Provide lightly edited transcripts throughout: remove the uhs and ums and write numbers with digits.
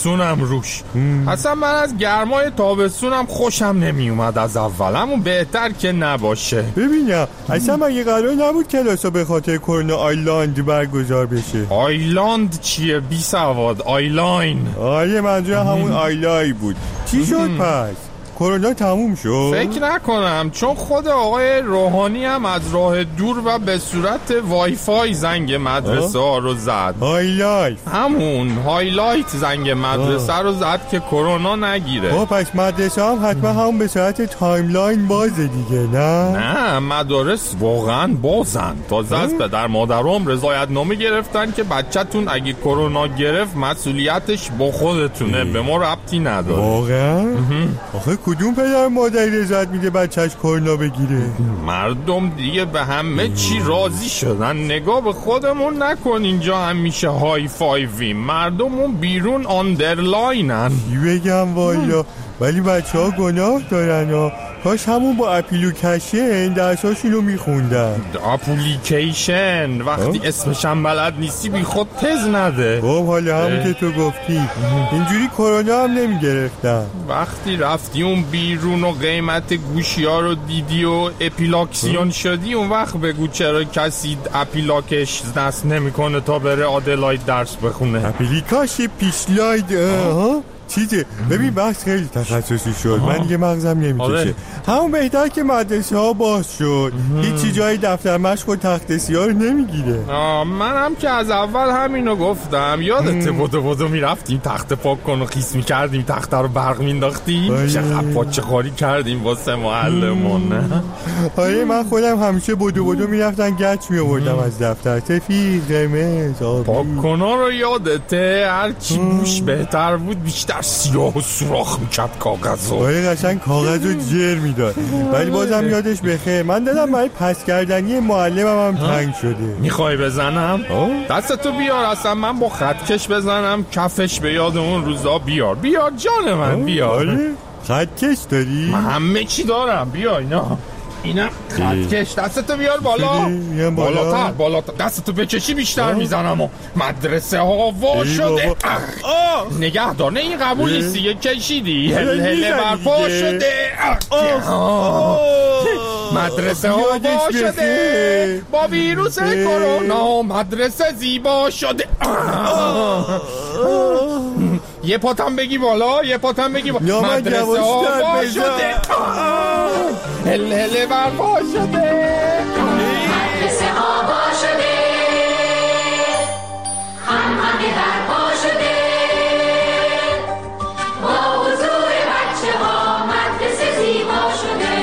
تابستونم روش. اصلا من از گرمای تابستونم خوشم نمی اومد از اول، همون بهتر که نباشه. ببینم اصلا مگه قرار نبود کلاسا به خاطر کرونا آیلاند برگزار بشه؟ آیلاند چیه بی سواد؟ آیلاین. آره منظور همون آیلای بود. چی شد پس؟ کرونا تموم شد؟ فکر نکنم، چون خود آقای روحانی هم از راه دور و به صورت وای فای زنگ مدرسه ها رو زد. هایلایت، همون هایلایت زنگ مدرسه رو زد که کرونا نگیره. پس مدرسه هم حتما همون به صورت تایملاین بازه دیگه، نه مدارس واقعا بازن. تازه از پدر مادرام رضایت نامه گرفتن که بچه‌تون اگه کرونا گرفت مسئولیتش با خودتونه، به ما ربطی نداره. واقعا؟ آخه کدوم پدر مادری رضایت میده بچهش کرونا بگیره؟ مردم دیگه به همه چی راضی شدن. نگاه به خودمون نکن، اینجا همیشه های فایویم، مردمون بیرون آندرلاینن. چی بگم والا، ولی بچه ها گناه دارن ها. کاش همون با اپلیکیشن درساشونو میخوندن. اپلیکیشن وقتی اسمش هم بلد نیستی بی خود تز نده. خب حالا همون که تو گفتی اینجوری کرونا هم نمیگرفتن. وقتی رفتی اون بیرون و قیمت گوشی ها رو دیدی و اپیلاکسیون شدی، اون وقت بگو چرا کسی اپیلاکش دست نمیکنه تا بره آدلاید درس بخونه. اپلیکاش پیشلاید ها چیزه. ببین بحث خیلی تخصصی شد، من دیگه مغزم نمیکشه. همون بهتر که مدرسه ها باز شد، هیچی جای دفتر مشق و تخت سیاه رو نمیگیره. منم که از اول همینو گفتم. یادته بودو میرفتیم تخت پاک کن و خیس میکردیم، تخت رو برق مینداختیم، چقدر پاچه خاری کردیم واسه معلمون. آره من خودم همیشه بودو میرفتن گچ میآوردم از دفتر، سفید قرمز آبی. پاک کنا رو یادته؟ هرچی بوش بهتر بود بیشتر سیاه و سوراخ میکرد کاغذو. آره قشنگ کاغذو جر میداد. ولی بازم یادش بخیر، من دادم برای پس کردنی معلمم هم تنگ شده. میخوای بزنم؟ دستتو بیار، اصلا من با خطکش بزنم کفش به یاد اون روزا. بیار جان من بیار. آره خطکش داری؟ من همه چی دارم. بیا اینم خطکش. دستتو بیار بالاتر دستتو بکشی بیشتر میزنم. و مدرسه ها وا شده. نگهدار، نه این قبول نیستی، یه کشیدی هله برپا شده. مدرسه ها وا شده با ویروس کرونا، مدرسه زیبا شده. یه پاتم بگی بالا، مدرسه ها وا شده، هله برپا شده، مدرسه ها وا شده، همه برپا شده، با حضور بچه ها مدرسه زیبا شده.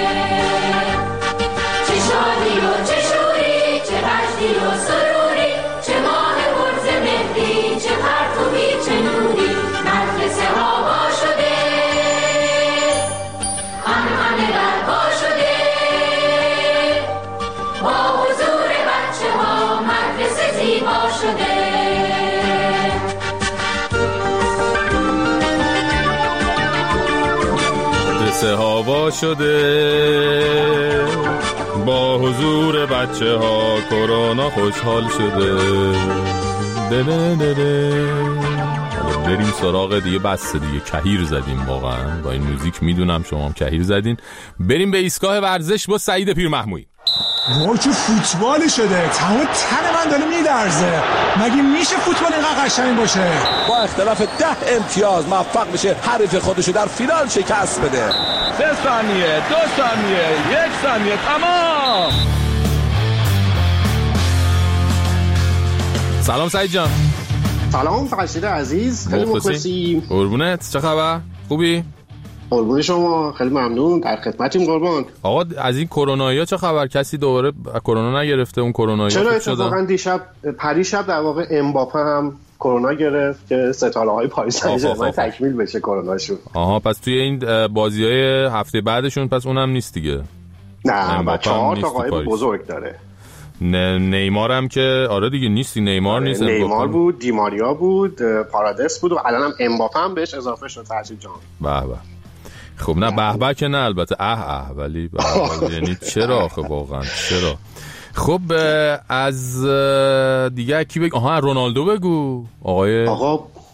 چه شادی و چه شوری، چه وجدی و سروری، چه ماه برز مهدی، چه پرتوی چه نوری، مدرسه ها وا شده، همه برپا شده، با حضور بچه ها مدرسه زیبا شده. مدرسه ها وا شده، با حضور بچه ها کرونا خوشحال شده. بریم سراغ دیگه. بس دیگه کهیر زدیم واقعا با این موزیک، میدونم شما هم کهیر زدین. بریم به ایستگاه ورزش با سعید پیرمحمودی. چه فوتبال شده، تمام تن من داره میلرزه. مگه میشه فوتبال اینقدر قشنگ باشه؟ با اختلاف 10 امتیاز موفق بشه حریف خودشو در فینال شکست بده. 3 ثانیه، 2 ثانیه، 1 ثانیه، تمام. سلام سعید جان. سلام فرشید عزیز، خیلی مخلصیم. قربونت، چه خبر؟ خوبی؟ قربون شما، خیلی ممنون، در خدمتیم قربان. آقا از این کرونایی‌ها چه خبر؟ کسی دوباره کرونا نگرفته؟ اون کرونایی‌ها چرا اتفاقا دیشب پریشب در واقع امباپه هم کرونا گرفت که ستاره‌های پاریس سن ژرمن تکمیل بشه کروناشون. پس توی این بازی‌های هفته بعدشون پس اونم نیست دیگه. نه 4 تا قایب بزرگ داره. نیمار هم که آره دیگه نیستی. نیمار نیست، نیمار بود، دیماریا بود، پارادس بود و الان هم امباپه هم بهش اضافه شد. فرشید جان به خب نه به که نه البته ولی یعنی چرا آخه واقعا چرا؟ خب از دیگه کی بگو؟ رونالدو بگو. آقا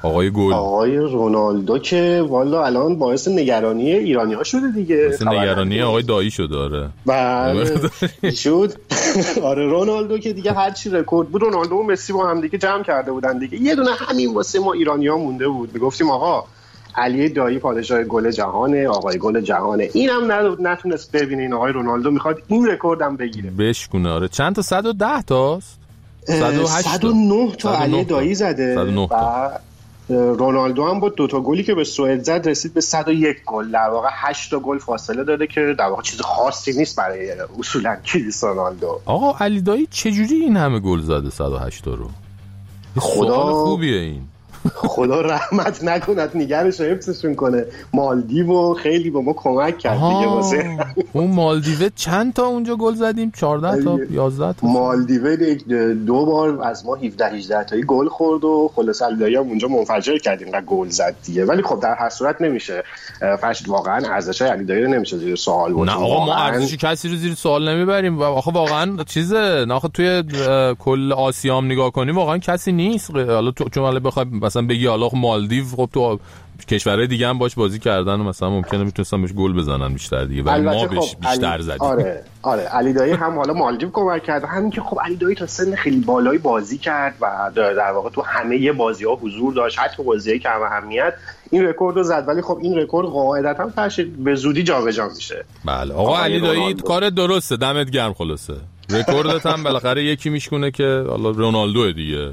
آقای رونالدو که والا الان باعث نگرانی ایرانی‌ها شده دیگه. باعث نگرانی آقای دایی شده. داره بله شد. آره رونالدو که دیگه هر چی رکورد بود رونالدو و مسی با هم دیگه جمع کرده بودن دیگه. یه دونه همین واسه ما ایرانی‌ها مونده بود. میگفتیم آقا علی دایی پادشاه گل جهانه، آقای گل جهانه. اینم نتونست ببینه این آقای رونالدو میخواد این رکوردم بگیره. بشکونه. آره چند تا 110 تاست؟ 109 تا علی دایی زده. 109 تا. رونالدو هم با 2 تا گلی که به سوئد زد رسید به 101 گل. در واقع 8 تا گل فاصله داره که در واقع چیز خاصی نیست برای اصولا کریستیانو رونالدو. آقا علی دایی چجوری این همه گل زده 108 تا رو؟ خدا خوبیه این. خدا رحمت نکند نگرش و حفظشون کنه. مالدیو و خیلی به ما کمک کرد دیگه واسه اون مالدیو. چند تا اونجا گل زدیم؟ 14 تا 11 تا. مالدیو 2 بار از ما 17-18 تایی گل خورد و خلاص علیدایی هم اونجا منفجر کردیم و گل زد دیگه. ولی خب در هر صورت نمیشه فرشت واقعا ارزشای علیدایی رو نمیشه زیر سوال برد. نه آقا ما ارزش کسی رو زیر سوال نمیبریم. آخه واقعا چیزه. نه آخه توی کل آسیا هم نگاه کنیم واقعا کسی نیست. حالا چون حالا بخوای مثلا بگی حالا مالدیو خب تو کشورهای دیگه هم باش بازی کردن و مثلا ممکنه میتونستن بهش گل بزنن بیشتر دیگه ولی ما بهش بیشتر زدیم. آره علی دایی هم حالا مالدیو کمک کرد. همین که خب علی دایی تا سن خیلی بالایی بازی کرد و در واقع تو همه بازی‌ها حضور داشت حتی بازی‌های کم اهمیت این رکورد رو زد. ولی خب این رکورد قاعدتاً به زودی جابجا میشه. بله آقا علی دایی کار درسته. دمت گرم. خلاصه رکوردت هم بالاخره یکی میشکنه که حالا رونالدو دیگه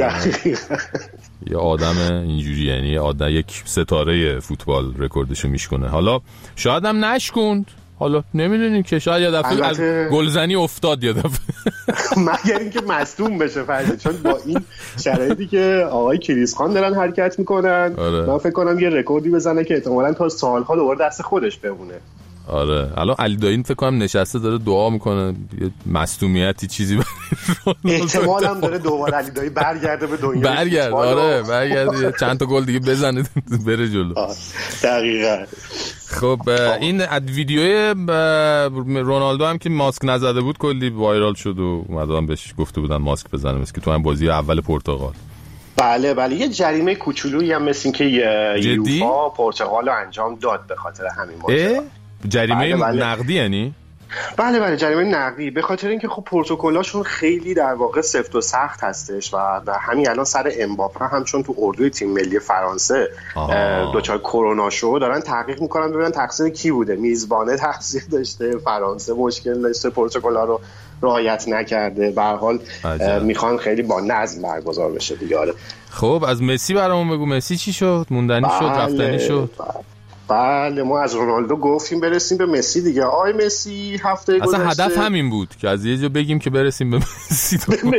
یه آدم اینجوری یعنی یک ستاره فوتبال رکوردشو میشکنه. حالا شاید هم نشکوند. حالا نمیدونیم که شاید یه دفعه از گلزنی افتاد یه دفعه مگر اینکه مصدوم بشه فرض. چون با این شرایطی که آقای کریس خان دارن حرکت میکنن من فکر کنم یه رکوردی بزنه که احتمالاً تا سالها دوباره دست خودش بمونه. آره الان علی دایی فکر کنم نشسته داره دعا میکنه یه مصدومیتی چیزی احتمال هم داره دوباره علی دایی برگرده به دنیا برگرد. آره برگرده چند تا گل دیگه بزنه بره جلو. دقیقاً. خب این ویدیوی رونالدو هم که ماسک نزده بود کلی وایرال شد و مردم بهش گفته بودن ماسک بزنه مثل که تو هم بازی اول پرتغال. بله یه جریمه کوچولویی هم مثل که یوفا پرتغال رو انجام داد به خاطر همین ماجرا. جریمه نقدی یعنی؟ بله جریمه نقدی به خاطر اینکه خب پروتکلاشون خیلی در واقع سفت و سخت هستش و در همین الان سر امباپه هم چون تو اردوی تیم ملی فرانسه دچار کرونا شد دارن تحقیق میکنن ببینن تقصیر کی بوده. میزبانه تقصیر داشته، فرانسه مشکل داشته، پروتکل‌ها رو رعایت نکرده. به هر حال میخوان خیلی با نظم برگزار بشه دیگه. خب از مسی برامون بگو. مسی چی شد؟ موندنی شد؟ رفتنی شد؟ بله ما از رونالدو گفتیم برسیم به مسی دیگه. آقای مسی هفته گذشته اصلا هدف همین بود که از یه جا بگیم که برسیم به مسی.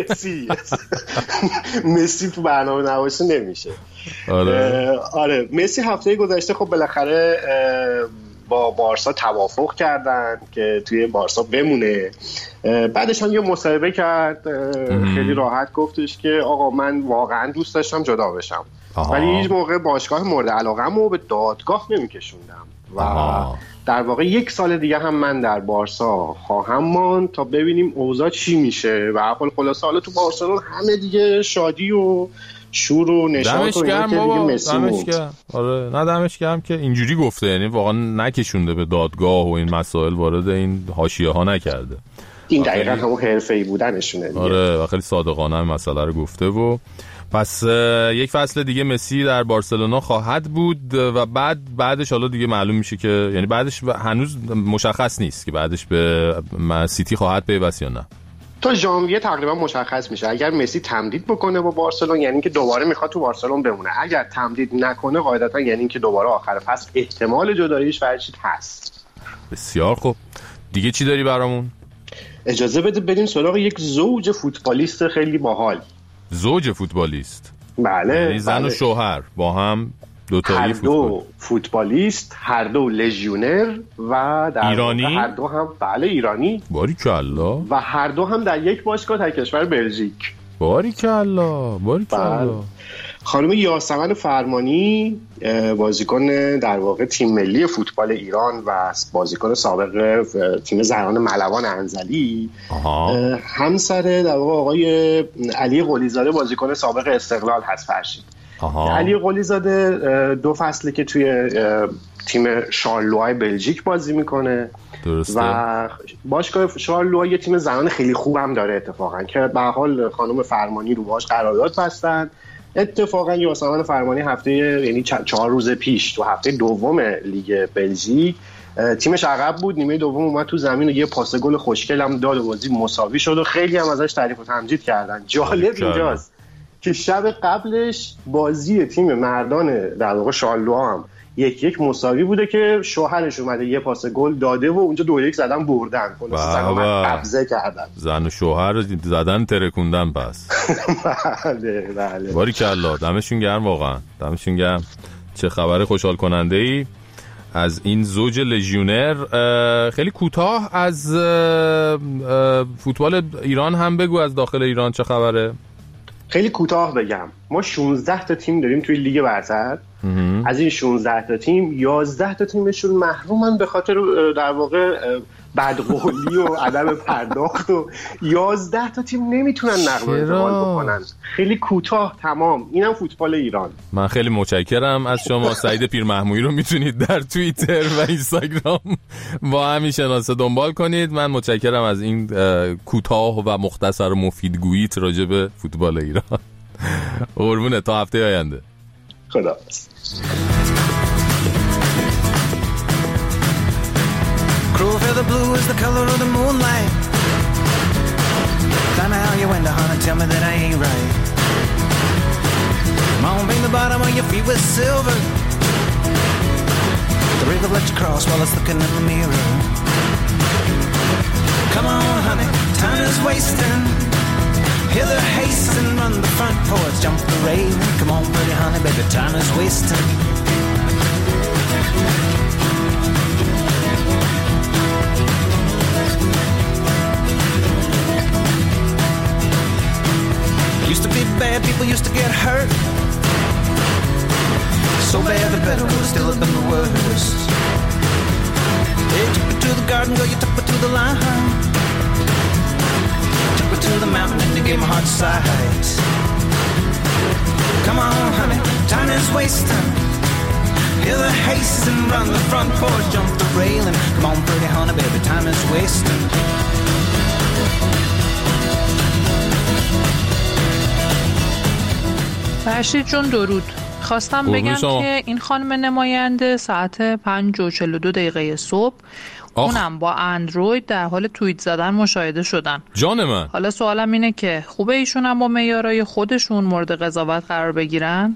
مسی تو برنامه نباشه نمیشه. آره مسی هفته گذشته خب بالاخره با بارسا توافق کردن که توی بارسا بمونه. بعدش هم یه مصاحبه کرد خیلی راحت گفتش که آقا من واقعا دوست داشتم جدا بشم ولی هیچ موقع باشگاه مورد علاقه‌مو به دادگاه نمیکشوندم و در واقع 1 سال دیگه هم من در بارسا خواهم ماند تا ببینیم اوضاع چی میشه. و حال خلاصه حالا تو بارسلون همه دیگه شادی و شور و نشاط و اینا که دیگه مسی موند. آره نه دمش گرم که اینجوری گفته یعنی واقعا نکشونده به دادگاه و این مسائل وارد این حاشیه ها نکرده. این دقیقاً همون حرفه‌ای بودنشونه دیگه. آره و خیلی صادقانه هم مسئله رو گفته و پس یک فصل دیگه مسی در بارسلونا خواهد بود و بعدش حالا دیگه معلوم میشه که یعنی بعدش هنوز مشخص نیست که بعدش به سیتی خواهد پیوست یا نه. تا ژانویه تقریبا مشخص میشه. اگر مسی تمدید بکنه با بارسلون یعنی که دوباره میخواد تو بارسلون بمونه. اگر تمدید نکنه قاعدتا یعنی که دوباره آخر فصل احتمال جداییش فرشید هست. بسیار خوب. دیگه چی داری برامون؟ اجازه بده بریم سراغ یک زوج فوتبالیست خیلی باحال. زوج فوتبالیست؟ بله زن و شوهر با هم هر دو فوتبالیست، هر دو لژیونر و در ایرانی؟ هر دو هم بله ایرانی. باریکالله. و هر دو هم در یک باشگاه در کشور بلژیک. باریکالله. خانم یاسمن فرمانی بازیکن در واقع تیم ملی فوتبال ایران و بازیکن سابق تیم زنان ملوان انزلی، همسر در واقع آقای علی قلیزاده بازیکن سابق استقلال هست فرشید. علی قلی زاده 2 فصله که توی تیم شارلوای بلژیک بازی میکنه. درسته. و باشگاه شارلوای یه تیم زنان خیلی خوبم داره اتفاقا که به حال خانم فرمانی رو باش قرارداد بستن. اتفاقا یاسمن فرمانی یعنی 4 روز پیش تو هفته دوم لیگ بلژیک تیمش عقب بود، نیمه دوم اومد تو زمین و یه پاس گل خوشگل هم داد و بازی مساوی شد و خیلی هم ازش تعریف و تمجید کردن. جالب اینجاست که شب قبلش بازی تیم مردان در واقع شارلوآ هم 1-1 مساوی بوده که شوهرش اومده یه پاس گل داده و اونجا 2-1 زدن بردن، قبضه کردن، زن و شوهر زدن ترکوندن. پس بله باریکلا، دمشون گرم، واقعا دمشون گرم. چه خبر خوشحال کننده ای از این زوج لژیونر. خیلی کوتاه از فوتبال ایران هم بگو، از داخل ایران چه خبره؟ خیلی کوتاه بگم، ما 16 تا تیم داریم توی لیگ برتر. از این 16 تا تیم 11 تا تیمشون محرومن به خاطر در واقع بدقولی و عدم پرداخت و 11 تا تیم نمیتونن نقل و انتقال بکنن. خیلی کوتاه تمام. اینم فوتبال ایران. من خیلی متشکرم از شما. سعید پیرمحمودی رو میتونید در توییتر و اینستاگرام با همین شناسه دنبال کنید. من متشکرم از این کوتاه و مختصر و مفیدگوییت راجع به فوتبال ایران. قربونه، تا هفته آینده. خدا. Cruel feather blue is the color of the moonlight. Tell me how you went to honey, tell me that I ain't right. Come on, paint the bottom of your feet with silver. The river let you cross while it's looking in the mirror. Come on, honey, time is wasting. Hear the hasten, run the front porch, jump the rail. Come on, pretty honey, baby, time is wasting. Used to be bad, people used to get hurt. So bad the better was still have been the worst. They took me to the garden, girl, you took me to the line. Took me to the mountain and you gave my heart sight. Come on, honey, time is wasting. Hear the haste and run the front porch, jump the railing. Come on, pretty honey, baby, time is wasting. فرشید جون درود. خواستم بگم که این خانم نماینده ساعت 5:42 صبح اونم با اندروید در حال توییت زدن مشاهده شدن. جان من. حالا سوالم اینه که خوبه ایشون هم با معیارهای خودشون مورد قضاوت قرار بگیرن؟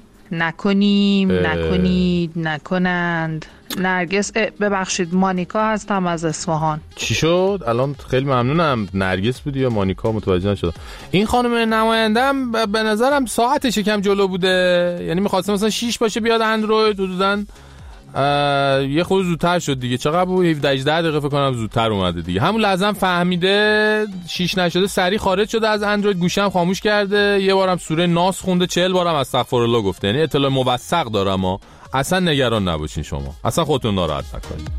نکنند. نرگس، ببخشید مانیکا هستم از اصفهان. چی شد؟ الان خیلی ممنونم. نرگس بودی یا مانیکا؟ متوجه نشدم. این خانم نمایندم به نظرم ساعتش یکم جلو بوده، یعنی می‌خواستم مثلا 6 باشه بیاد اندروید، حدوداً یه خود زودتر شد دیگه. چقدر بود؟ 17 دقیقه فکر کنم زودتر اومده دیگه. همون لحظه فهمیده 6 نشده، سریع خارج شده از اندروید، گوشم خاموش کرده، یه بارم سوره ناس خونده، 40 بارم استغفرالله گفته. یعنی اطلاع موثق دارم. ما اصلا نگران نباشین، شما اصلا خودتون ناراحت نکنید.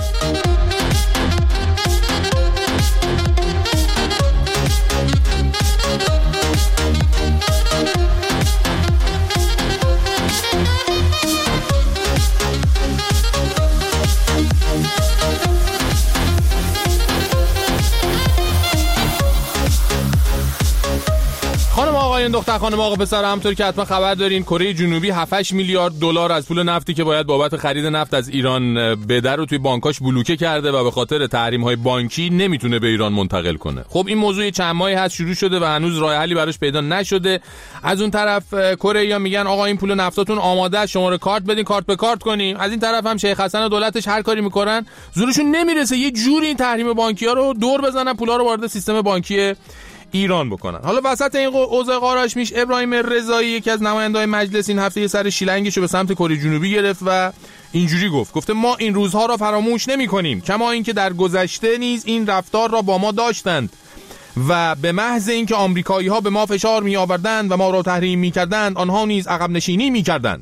خانم آقایان، دختر خانم آقا پسر، همونطور که حتما خبر دارین کره جنوبی 7 میلیارد دلار از پول نفتی که باید بابت خرید نفت از ایران بده رو توی بانکاش بلوکه کرده و به خاطر تحریم‌های بانکی نمیتونه به ایران منتقل کنه. خب این موضوع چند ماهی هست شروع شده و هنوز راه حلی براش پیدا نشده. از اون طرف کره‌ای‌ها میگن آقا این پول نفتاتون آماده است، شماره کارت بدین، کارت به کارت کنیم. از این طرف هم شیخ حسن و دولتش هر کاری میکنن زورشون نمیرسه یه جوری این تحریم بانکی‌ها رو دور بزنن، پولا رو وارد سیستم بانکی ایران بکنن. حالا وسط این اوضاع قاراش میش ابراهیم رضایی، یکی از نماینده‌های مجلس، این هفته یه سر شیلنگشو به سمت کره جنوبی گرفت و اینجوری گفته ما این روزها را فراموش نمی‌کنیم، کما اینکه در گذشته نیز این رفتار را با ما داشتند و به محض اینکه آمریکایی‌ها به ما فشار می‌آوردند و ما را تحریم می‌کردند، آنها نیز عقب نشینی می‌کردند.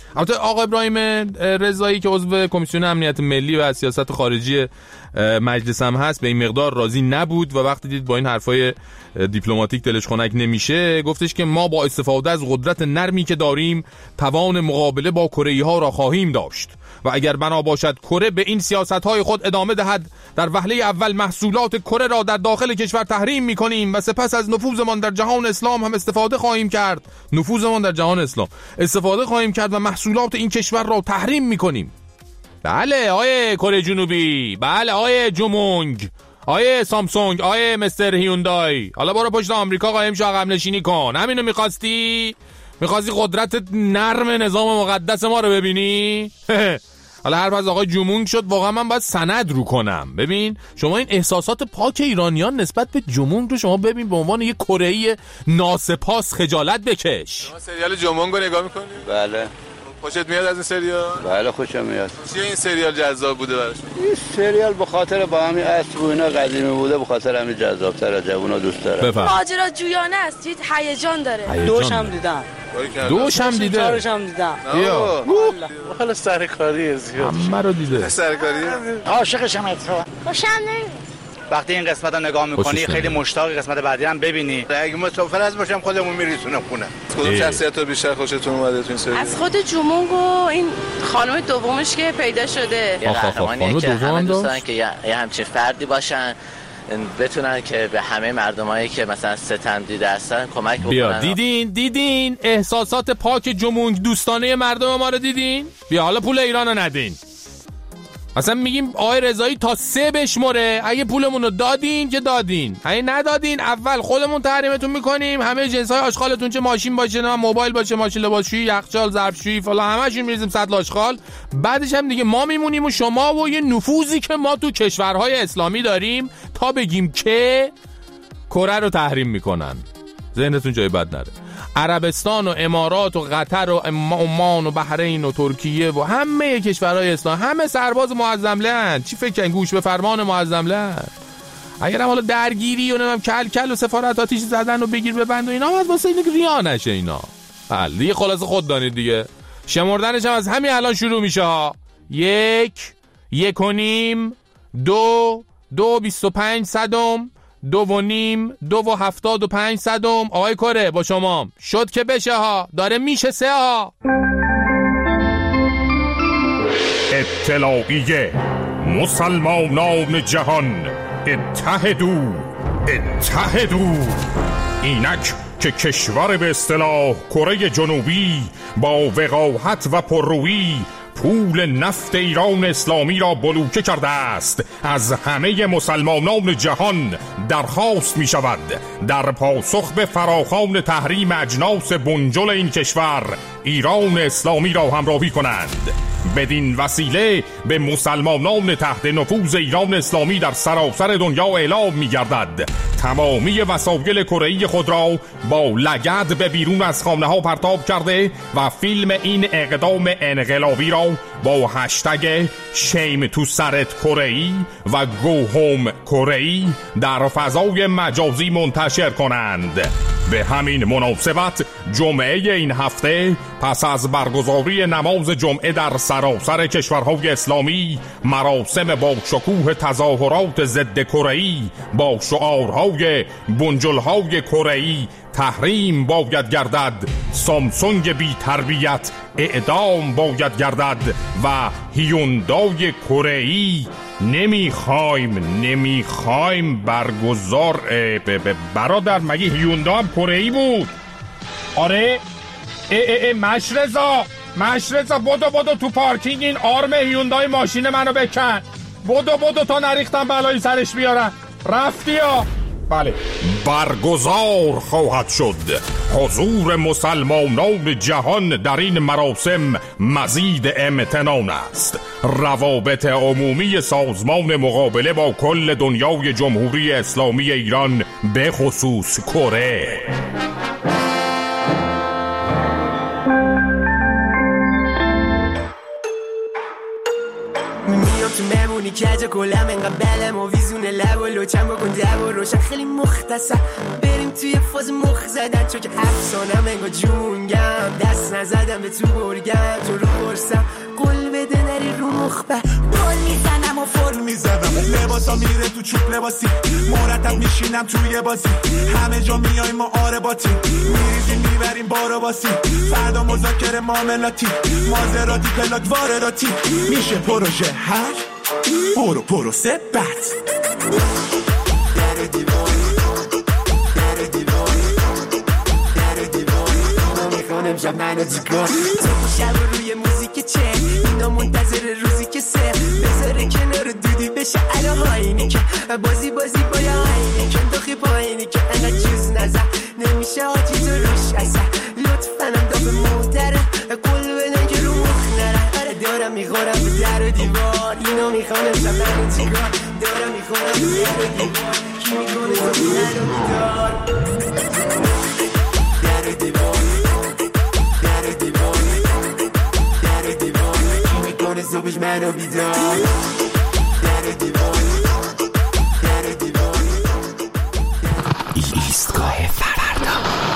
البته آقای ابراهیم رضایی که عضو کمیسیون امنیت ملی و سیاست خارجی مجلس هم هست به این مقدار راضی نبود و وقتی دید با این حرفای دیپلماتیک دلش خنک نمیشه گفتش که ما با استفاده از قدرت نرمی که داریم توان مقابله با کره‌ای‌ها را خواهیم داشت و اگر بنا باشد کره به این سیاست‌های خود ادامه دهد در وهله اول محصولات کره را در داخل کشور تحریم می‌کنیم و سپس از نفوذمان در جهان اسلام هم استفاده خواهیم کرد. نفوذمان در جهان اسلام استفاده خواهیم کرد و محصولات این کشور را تحریم می‌کنیم. بله آیه کره جنوبی، بله آیه جمونگ، آیه سامسونگ، آیه مستر هیوندای، حالا برو پشت آمریکا قایم شو عقب نشینی کن. همینو می‌خواستی قدرت نرم نظام مقدس ما رو ببینی؟ حالا حرف از آقای جمونگ شد، واقعا من باید سند رو کنم. ببین شما این احساسات پاک ایرانیان نسبت به جمونگ رو شما ببین به عنوان یک کره‌ای ناسپاس خجالت بکش. شما سریال جمونگ رو نگاه می‌کنی؟ بله. خوشت میاد از این سریال؟ بله خوشم میاد. چیه این سریال جذاب بوده براش؟ این سریال به خاطر با همین اصل و اینا قدیمی بوده، به خاطر همین جذاب‌تره، جوونا دوست داره. ماجرا جویانه است، هیجان داره. دوش هم دیدم. دوش هم دیده. چهارش هم دیدم. بیا. حالا سرکاری زیاد. همه رو دیده. سرکاری. عاشقشم اتفاقا. خوشم نمیاد. وقتی این قسمت رو نگاه میکنی خیلی مشتاق قسمت بعدی هم ببینی. اگه مسافر از باشم خودمون میرسونم خونه. کدوم شخصیت رو بیشتر خوشتون اومده تو این سری؟ از خود جمونگ و این خانم دومش که پیدا شده. یه قهرمانی که همه دوست دارن که یه همچین فردی باشن بتونن که به همه مردمایی که مثلا ستم دیده هستن کمک بکنن. بیا دیدین احساسات پاک جمونگ دوستانه مردم ما رو دیدین؟ بیا حالا پول ایرانو ندین. مثلا میگیم آقای رضایی تا 3 بشمره، اگه پولمون رو دادین که دادین، اگه ندادین اول خودمون تحریمتون میکنیم، همه جنس‌های آشغالتون چه ماشین باشه نه موبایل باشه، ماشین لباسشویی، یخچال، ظرفشویی فلان همشون میریزیم سطل آشغال. بعدش هم دیگه ما میمونیم و شما و یه نفوذی که ما تو کشورهای اسلامی داریم تا بگیم که کره رو تحریم میکنن. ذهنتون جای بد نره. عربستان و امارات و قطر و عمان و بحرین و ترکیه و همه کشورهای اسلام همه سرباز معظم لند. چی فکر کن گوش به فرمان معظم لند. اگر هم حالا درگیری و نمیدونم کل و سفارت آتیش زدن و بگیر ببند و اینا باید واسه اینکه ریا نشه اینا. بله دیگه خلاص خود دانید دیگه. شمردنش هم از همین الان شروع میشه ها. 1 1 و نیم 2 2 25 صدم 2 و نیم 2 و 75 صدم. آقای کره با شما شد که بشه ها، داره میشه 3 ها. اطلاعیه مسلمانان جهان اتحدو اینک که کشور به اصطلاح کره جنوبی با وقاحت و پررویی پول نفت ایران اسلامی را بلوکه کرده است، از همه مسلمانان جهان درخواست می شود در پاسخ به فراخوان تحریم اجناس بنجل این کشور ایران اسلامی را همراهی کنند. بدین وسیله به مسلمانان تحت نفوذ ایران اسلامی در سراسر دنیا اعلام می گردد تمامی وسایل کره‌ای خود را با لگد به بیرون از خانه ها پرتاب کرده و فیلم این اقدام انقلابی را با هشتگ شیم تو سرت کره‌ای و گو هوم کره‌ای در فضای مجازی منتشر کنند. به همین مناسبت جمعه این هفته پس از برگزاری نماز جمعه در سراسر کشورهای اسلامی مراسم با شکوه تظاهرات ضد کره‌ای با شعارهای بنجل‌های کره‌ای تحریم باید گردد، سامسونگ بی تربیت اعدام باید گردد و هیوندای کره‌ای نمیخوایم برگزار. برادر مگه هیوندا هم کره‌ای بود؟ آره مشرزا بدو تو پارکینگ این آرم هیوندای ماشین منو بکن. بدو تا نریختم بلایی سرش بیارم. رفتی یا؟ بله. برگزار خواهد شد حضور مسلمانان جهان در این مراسم مزید امتنان است. روابط عمومی سازمان مقابله با کل دنیای جمهوری اسلامی ایران به خصوص کره. میدونی که اجا کلم انقدر بلم و ویزونه لب و لوچم بکن دب و روشن خیلی مختصر بریم توی فاز مخ زدن چون که افسانم انگار جونگم دست نزدم به تو برگم تو رو برسم قول بده نری رو مخبر گل میزنم و فرم میزنم لباسا میره تو چوب لباسی مرتب میشینم توی بازی همه جا میایم ما آرباتی میریزیم میبریم بارو باسی فردا مذاکره معاملاتی مازراتی پلاک وارداتی میشه پروژه هر پروسه بس در دیوان میخونم شب منو جیکار شب روی موزیک چه اینا منتظر روزی که سه بذاره کنار دودی بشه الان هاینی که بازی با یا هاینی که داخی پایینی که انقدر چیز نزد نمیشه آجی تو روش اصلا لطفنم داف محتره قول بدن که رو مخ نره آره دارم میخورم به در و دیوار اینو میخوانم شب منو جیکار دارم میخورم به در و دیوار کی میکنه زبی منو بیدار در و دیوار صبحش منو بیدار در دیوان ایستگاه فردا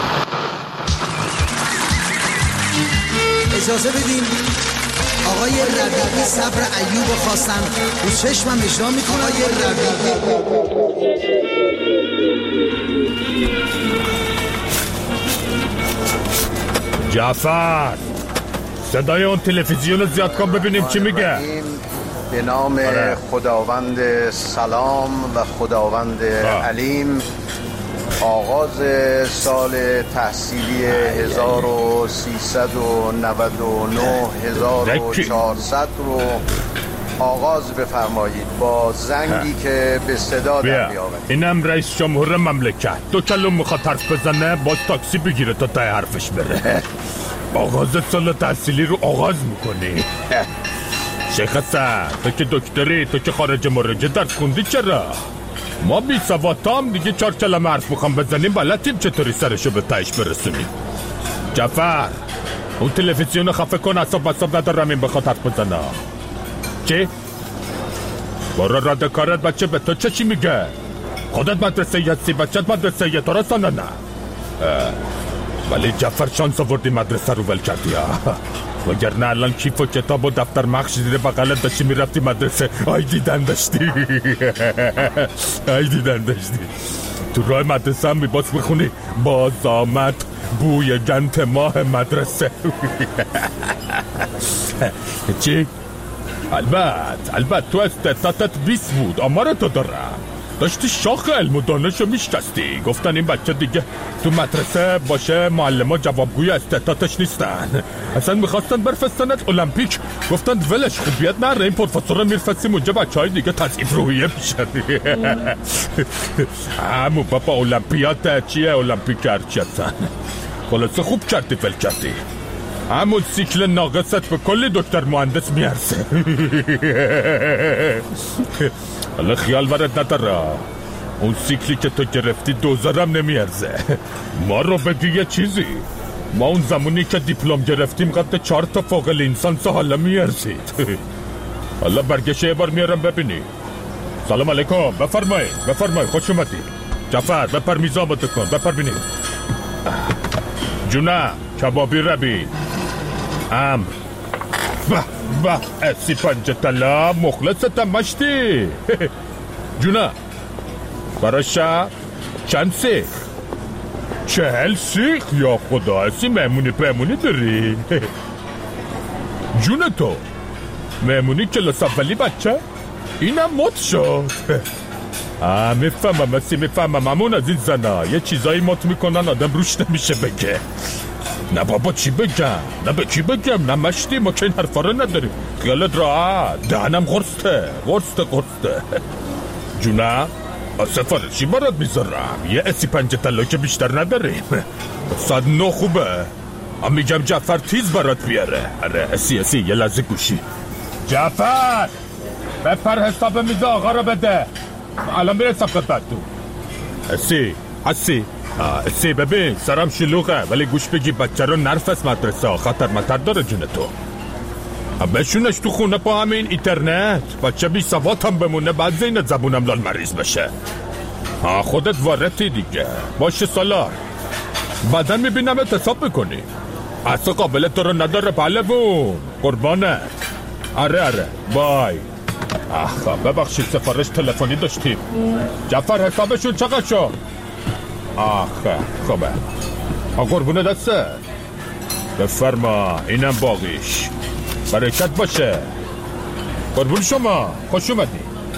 اجازه بدین آقای ربیعی صبر ایوب خواستن رو چشمم اجرا میکنه آقای ربیعی جعفر صدای اون تلویزیون زیاد کن ببینیم چی میگه. به نام خداوند سلام و خداوند علیم آغاز سال تحصیلی 1399-1400 رو آغاز بفرمایید با زنگی که به صدا در میآورد. اینم رئیس جمهور مملکت 2 کلمه میخواد حرف بزنه باز تاکسی بگیره تا تای حرفش بره. آغاز سال تحصیلی رو آغاز میکنی. شیخ حسن تو که دکتری تو که خارج مراجعه درس خوندی چرا؟ ما بی سوادام دیگه 4 کلمه حرف میخوام بزنیم بلدیم چطوری سرشو به تهش برسونیم. جعفر اون تلویزیون خفه کن اصاب ندارم این بخواد حرف بزنه. چی؟ برو راد کارت بچه به تو چی میگه؟ خودت مدرسه هستی بچت مدرسه تو رسانه نه. ولی جعفر شانس آوردی مدرسه رو ول کردی وگرنه الان کیف و کتاب و دفتر مخش دیده بغلت داشتی میرفتی مدرسه آی دیدن داشتی تو راه مدرسه هم میباس میخونی باز آمد بوی گنت ماه مدرسه. چی؟ البته تو استعدادت 20 بود آمار تو دارم داشتی شاخ علم و دانشو میشکستی گفتن این بچه دیگه تو مدرسه باشه معلم ها جوابگوی استعدادش نیستن اصلا میخواستن برفستنت المپیک گفتن ولش خوبیت نره این پروفسور میرفستیم اونجا بچه های دیگه تضعیف روحیه میشن. همون بابا المپیاد چیه المپیک هرچی هستن خلاصه خوب کردی ول کردی همون سیکل ناقصت به کلی دکتر مهندس میارسه. حالا خیال ورد نداره اون سیکلی که تو گرفتی 2000 هم نمیارزه. ما رو بگی یه چیزی ما اون زمانی که دیپلم گرفتیم قد 4 تا فوق لیسانس حالا میارزید. حالا برگشه یه بار میارم ببینی. سلام علیکم بفرمای خوش اومدی. جعفر بپر میزامتو کن بپر بینیم. جونه کبابی ربی امر به اسی 5 طلا مخلصتم مشتی. جونه برای شب چند سیخ؟ 40 سیخ یا خدا اسی مهمونی پهمونی داری؟ جونه تو مهمونی کلاس اولی بچه؟ اینم مد شد. میفهمم همون از این زنا یه چیزایی مد میکنن آدم روش نمیشه بگه. نه بابا چی بگم نه به چی بگم نه مشتی ما که این حرفا رو نداریم خیالت راحت دهنم غرسته جونه سفارشی برات میذارم یه اسی 5 طلا که بیشتر نداریم 109 خوبه من میگم جعفر تیز برات بیاره اره اسی یه لحظه گوشی جعفر بپر حساب میز آقا رو بده الان میره حساب بعد تو اسی ببین سرم شلوغه ولی گوش بگی بچه رو نرفس مدرسه خطر داره جون تو بشونش تو خونه با همین اینترنت. بچه بی سواد هم بمونه بعد زین زبونم لال مریض بشه. خودت واردی دیگه. باشه سالار، بعدن میبینم حساب میکنی. اصلا قابلت رو نداره پهلوون. قربانت. آره بای. ببخشید سفارش تلفنی داشتیم. جعفر حسابشون چقدر شد؟ خوبه. قربونه دسته. بفرما، اینم باقیش. برکت باشه. قربون شما، خوش اومدی.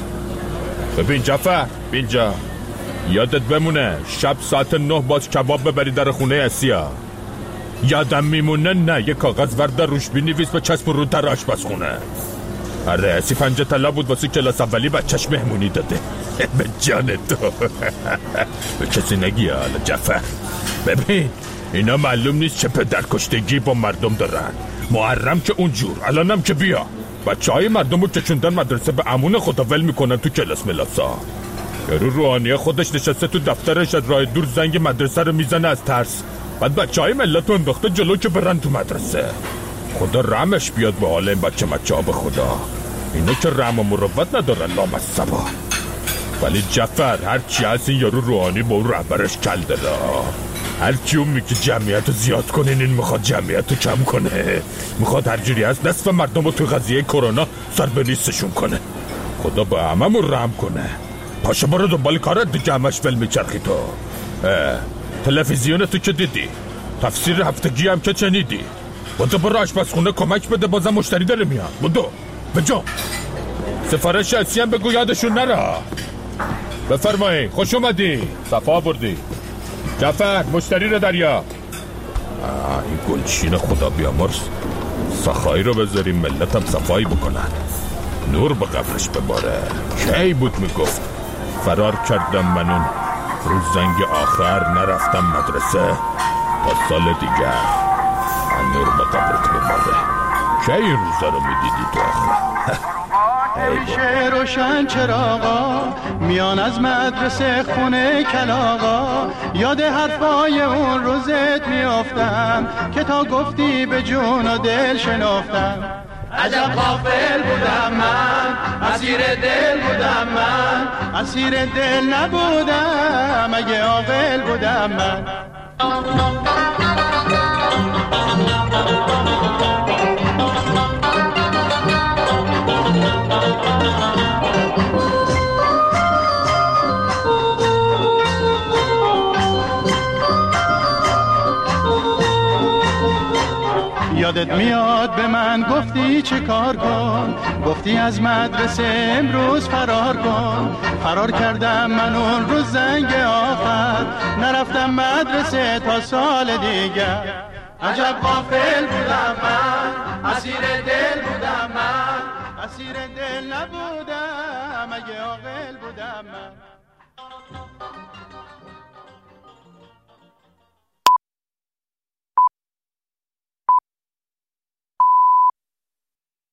ببین جعفر، اینجا یادت بمونه شب ساعت 9 باز کباب ببری در خونه اسیا. یادم میمونه نه، یه کاغذ ورده روش بنویس به چسب رو در آشپزخونه. آره 35 طلا بود واسه کلاس اولی بچه‌ش مهمونی داده. به جان تو. به کسی نگی حالا جعفر. ببین اینا معلوم نیست چه پدر کشتگی با مردم دارن. محرم که اونجور، الانم که بیا بچه‌های مردم رو چچوندن مدرسه به امون خدا ول میکنن تو کلاس ملاسا. یارو روحانی خودش نشسته تو دفترش از راه دور زنگ مدرسه رو میزنه از ترس. بعد بچه‌های ملت رو انداخته جلو که برن تو مدرسه. خدا رحمش بیاد به حال این بچه‌ها به خدا. اینا که رحم و مروت ندارن لامصبا. ولی جعفر هر چی هست این یارو روحانی با اون رهبرش کل داره. هر کی اون میگه جمعیت رو زیاد کنین، این میخواد جمعیت رو کم کنه. میخواد هر جوری هست نصف مردم رو تو قضیه کرونا سر به نیستشون کنه. خدا با هممون رحم کنه. پاشو برو دنبال کارت دیگه، همش ول میچرخی تو. تلویزیون تو که دیدی، تفسیر هفتگی هم که چنیدی. بودو برو آشپزخونه کمک بده، بازم مشتری داره میاد. بودو بجا سفارش اسی هم بگو یادشون نره. بفرمایی، خوش اومدی، صفا بردی. جعفر مشتری رو دریا. این گلچین خدا بیامرز سخایی رو بذاریم ملت هم صفایی بکنن، نور به قبرش بباره. کی بود میگفت فرار کردم منون روز زنگ آخر نرفتم مدرسه تا سال دیگر نور به قبرت بباره. کی این روزا رو میدیدی تو آخر؟ همیشه روشن چراغا میان از مدرسه خونه کلاغا. یاد حرفای اون روزت میافتم که تا گفتی به جون و دل شنافتم. عجب غافل بودم من، اسیر دل بودم من. اسیر دل نبودم اگه عاقل بودم من. یادت میاد به من گفتی چه کار کن، گفتی از مدرسه امروز فرار کن. فرار کردم من اون روز زنگ آخر، نرفتم مدرسه تا سال دیگر. عجب غافل بودم من، اسیر دل بودم من. اسیر دل نبودم اگه عاقل بودم من.